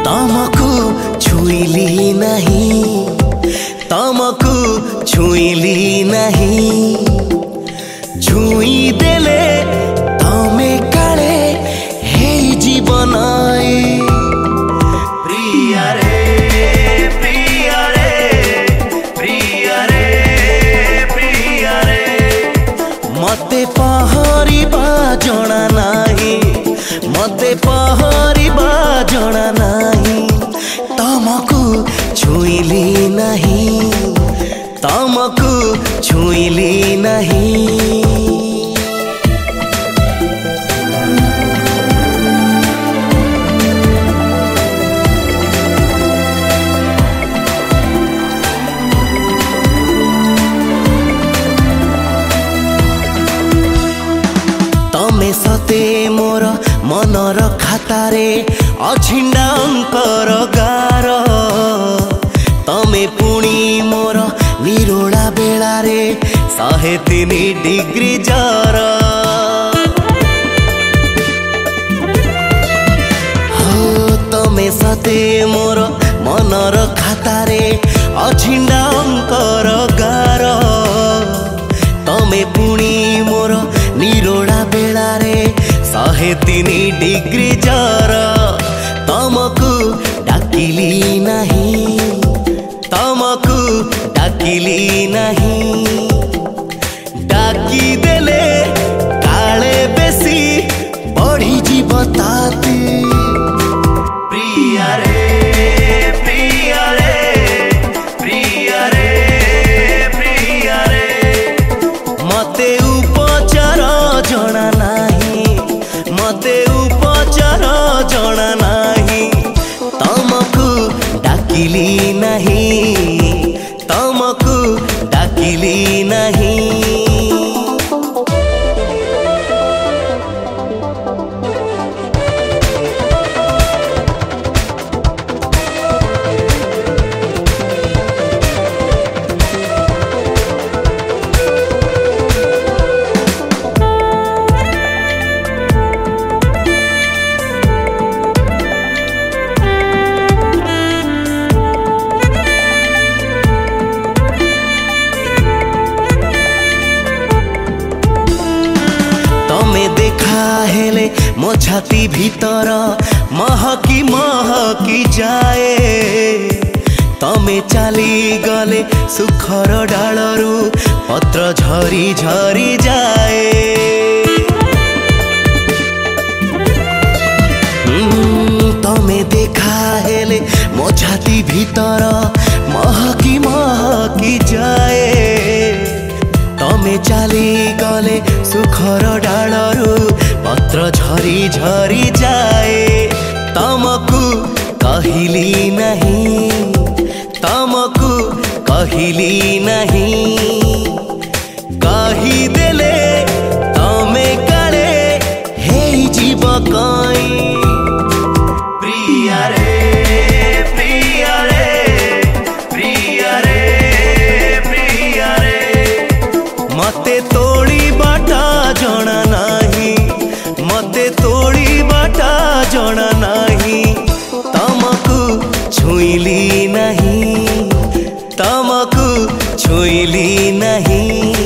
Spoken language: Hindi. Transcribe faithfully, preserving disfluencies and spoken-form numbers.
तमको छुईली नहीं, तमको छुईली नहीं। छुई देले तमे काले हे जीवन प्रिया रे प्रिया रे प्रिया रे प्रिया रे। मते पहरिबा जणा नाही, मते पहरिबा जणा नाही। तमको छुईली नहीं, तमको छुईली नहीं। तमे सते मोर मनर खातारे अछिंडा अंकर गार। तमे पुणी मोर निरोड़ा बेलारे शहे तीन डिग्री जर। हो तमे सते मोर मनर खातारे अछिंडा अंकर गार। तमे पुणी मोर निरोड़ा बेलारे शहे तीन डिग्री जर। तमको डाकिली नहीं, तमको डाकिली नहीं। डाकी देले काले बेसी बढ़ी जीव ताती। प्रिया रे प्रिया रे प्रिया रे प्रिया रे। मते उपचार जणा नाही, मते उपचार जणा नाही। तमको डाकिली नहीं, तमको डाकिली नहीं। तमे देखा हेले मो छाती भीतर महकी महकी जाए। तमे चाली गले सुखर डालरू पत्र झरी झरी जाए। तमे देखा हेले मो छाती भीतर महकी महकी जाए। तमे चाली गले सुखर डालरू पत्र झरी झरी जाए। तमको कहिली नहीं, तमको कहिली नहीं। कही देले तमे काले हे जीव कई। प्रिया रे प्रिया रे प्रिया रे प्रिया रे। मते तोड़ी बाटा जणा नाही, मते तोड़ी बाटा जणा नाही। तमको छुईली नहीं, तमको छुईली नहीं।